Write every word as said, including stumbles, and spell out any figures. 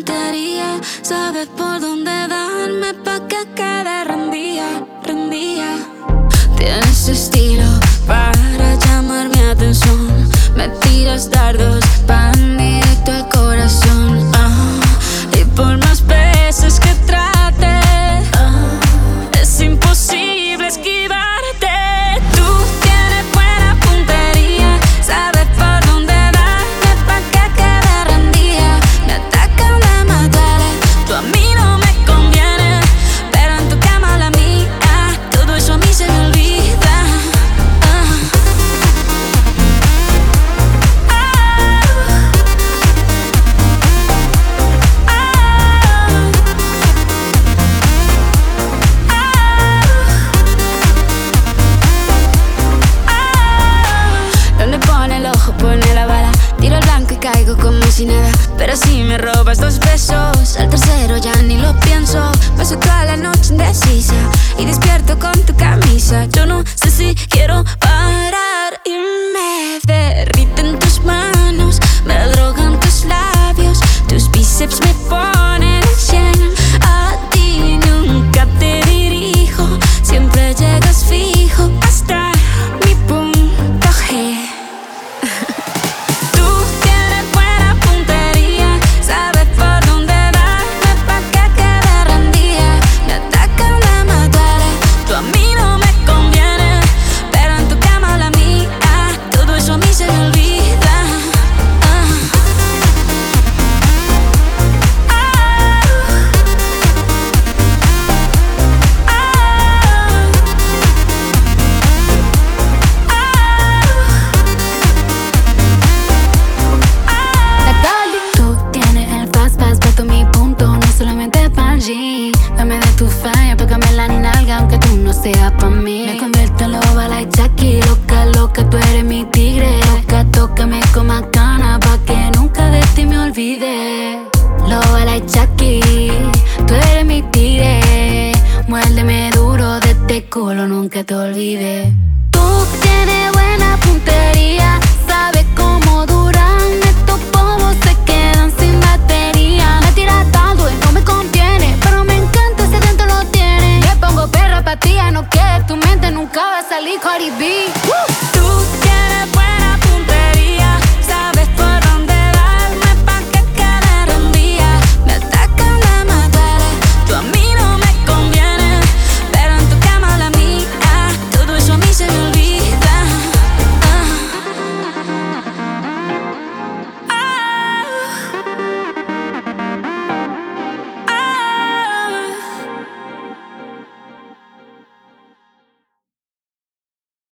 puntería, sabes por dónde darme pa' que quede rendía, rendía. Tienes estilo para llamar mi atención, me tiras dardos, van directo al corazón. Ah, y por más veces que trate, ah, es imposible esquivarte. Tú tienes buena puntería, sabes por dónde darme pa' que quede rendida. Me atacan de más duele, tú a mí no me conviene, pero en tu cama la mía, todo eso a mí se me olvida. Ah. Donde pone el ojo pone la bala, tiro el blanco y caigo como si nada. Pero si me robas dos besos, al tercero ya ni lo pienso. Paso toda la noche indecisa y despierto con tu camisa. Yo no sé si quiero parar y me derriten tus manos, me drogan tus labios, tus bíceps me ponen cien. A ti nunca te dirijo, siempre llegas fijo hasta mi punto G. Tú tienes buena puntería, sabes por dónde darme pa' que quede rendida. Me atacan de más duele, tú a mí no me conviene, pero en tu cama la mía, todo eso a mí se me olvida. Ah. Ah. Tú tienes el fast pass, pero mi punto no es solamente para G. Dame de tu fire, pégame la nalga aunque tú no seas pa' mí. Me convierto en loba like Jackie, loca, loca, tú eres mi tigre. Loca, tócame con más ganas pa' que nunca de ti me olvide. Loba like Jackie, tú eres mi tigre. Muérdeme duro de este culo, nunca te olvides. Tú tienes